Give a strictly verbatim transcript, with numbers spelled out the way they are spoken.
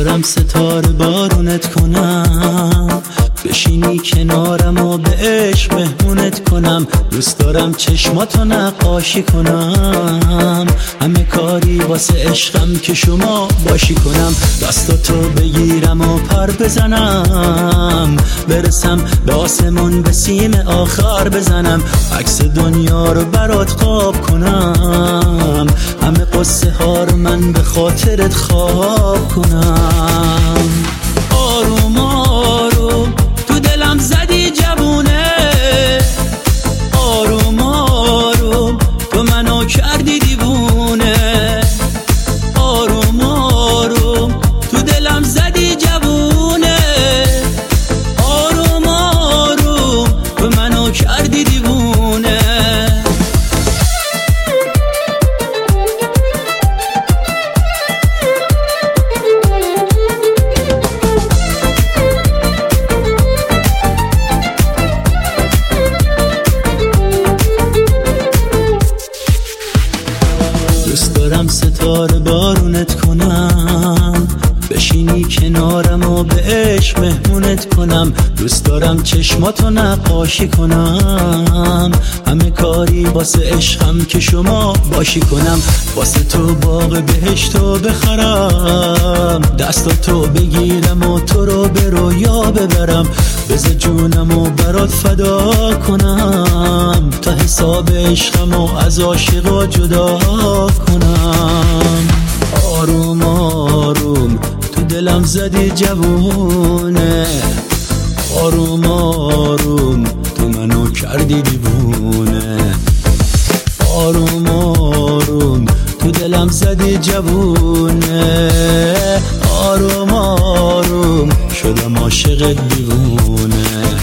دارم ستاره بارونت کنم، بشینی کنارم و به عشق مهمونت کنم. دوست دارم چشماتو نقاشی کنم، همه کاری واسه عشقم که شما باشی کنم. دستاتو بگیرم و پر بزنم، برسم به آسمون به سیم آخر بزنم. عکس دنیا رو برات خواب کنم، همه قصه ها رو من به خاطرت خواب کنم. آروم آروم تو دلم زدی جوونه، آروم آروم تو منو کردی دیوونه. آروم آروم تو دلم زدی جوونه، آروم آروم تو منو کردی دیوونه. دوست دارم ستاره بارونت کنم، بشینی کنارم و به عشق مهمونت کنم. دوست دارم چشماتو نقاشی کنم، همه کاری واسه عشقم که شما باشی کنم. واسه تو باغ بهشتو بخرم، دستاتو بگیرم و تو رو به رویا ببرم. بذار جونم و برات فدا کنم، تا حساب عشقم و از عاشقا جدا کنم. آروم آروم تو دلم زدی جوونه، آروم آروم تو منو کردی دیوونه. آروم آروم تو دلم زدی جوونه، آروم آروم شدم عاشق دیوونه.